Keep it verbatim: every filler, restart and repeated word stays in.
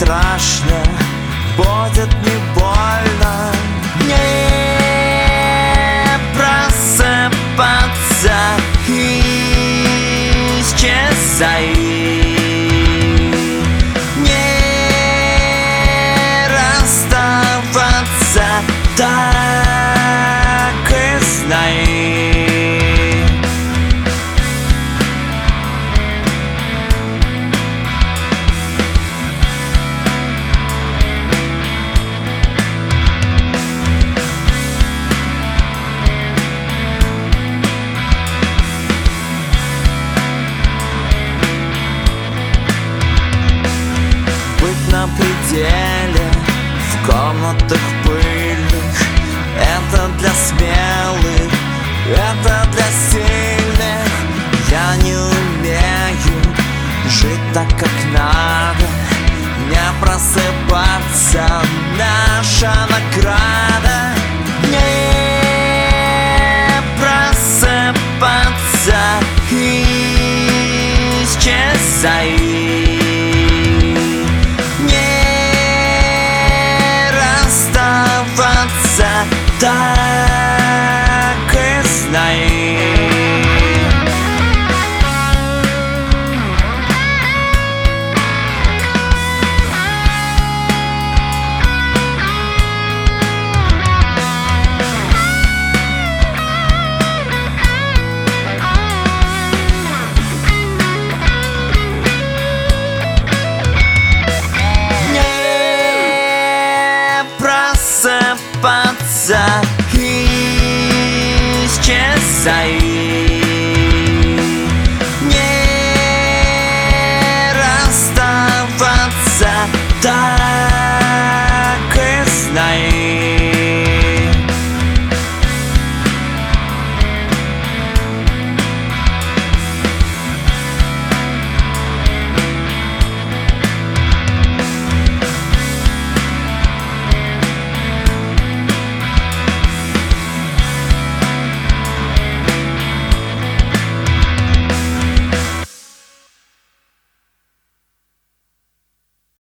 страшно, будет не больно. Не просыпаться, исчезай. Не расставаться, так и знай. На пределе, в комнатах пыльных, это для смелых, это для сильных. Я не умею жить так, как надо. Не просыпаться, наша награда. Не просыпаться, исчезай. Так и знай. Просыпаться, исчезай. Не расставаться, так и знай.